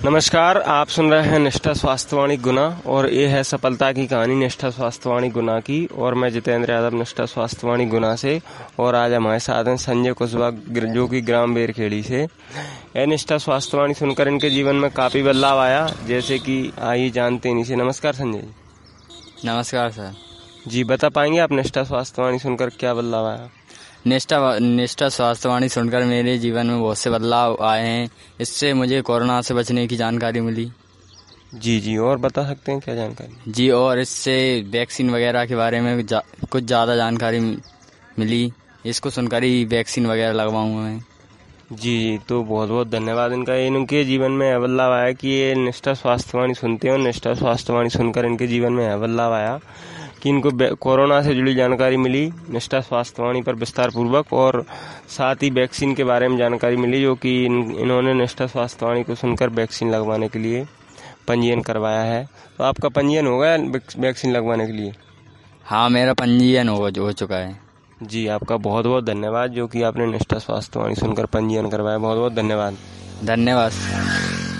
नमस्कार, आप सुन रहे हैं निष्ठा स्वास्थ्यवाणी गुना और ये है सफलता की कहानी निष्ठा स्वास्थ्यवाणी गुना की। और मैं जितेंद्र यादव निष्ठा स्वास्थ्यवाणी गुना से। और आज हमारे साथ हैं संजय कुशवाहा जो कि ग्राम बेरखेड़ी से। यह निष्ठा स्वास्थ्यवाणी सुनकर इनके जीवन में काफ़ी बदलाव आया, जैसे कि आइए जानते हैं इनसे। नमस्कार संजय जी। नमस्कार सर जी, बता पाएंगे आप निष्ठा स्वास्थ्यवाणी सुनकर क्या बदलाव आया? निष्ठा स्वास्थ्यवाणी सुनकर मेरे जीवन में बहुत से बदलाव आए हैं। इससे मुझे कोरोना से बचने की जानकारी मिली। जी, और बता सकते हैं क्या जानकारी? जी, और इससे वैक्सीन वगैरह के बारे में कुछ ज़्यादा जानकारी मिली। इसको सुनकर ही वैक्सीन वगैरह लगवाऊंगा मैं। जी, तो बहुत बहुत धन्यवाद इनका। इनके जीवन में यह बदलाव आया कि ये निष्ठा स्वास्थ्यवाणी सुनते हैं और निष्ठा स्वास्थ्यवाणी सुनकर इनके जीवन में यह बदलाव आया कि इनको कोरोना से जुड़ी जानकारी मिली निष्ठा स्वास्थ्यवाणी पर विस्तार पूर्वक, और साथ ही वैक्सीन के बारे में जानकारी मिली, जो कि इन्होंने निष्ठा स्वास्थ्यवाणी को सुनकर वैक्सीन लगवाने के लिए पंजीयन करवाया है। तो आपका पंजीयन हो गया वैक्सीन लगवाने के लिए? हाँ, मेरा पंजीयन हो चुका है। जी, आपका बहुत बहुत धन्यवाद जो कि आपने निष्ठा स्वास्थ्यवाणी सुनकर पंजीयन करवाया। बहुत बहुत धन्यवाद। धन्यवाद।